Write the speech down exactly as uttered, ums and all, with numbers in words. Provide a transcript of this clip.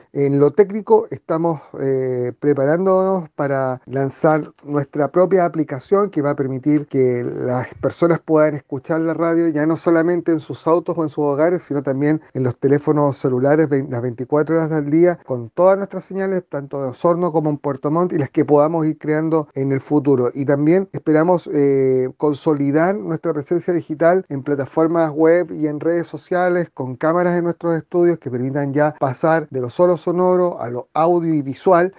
En lo técnico estamos eh, preparándonos para lanzar nuestra propia aplicación que va a permitir que las personas puedan escuchar la radio ya no solamente en sus autos o en sus hogares, sino también en los teléfonos celulares vein- las veinticuatro horas del día, con todas nuestras señales, tanto de Osorno como en Puerto Montt, y las que podamos ir creando en el futuro. Y también esperamos eh, consolidar nuestra presencia digital en plataformas web y en redes sociales, con cámaras en nuestros estudios que permitan ya pasar de lo solo sonoro a lo audiovisual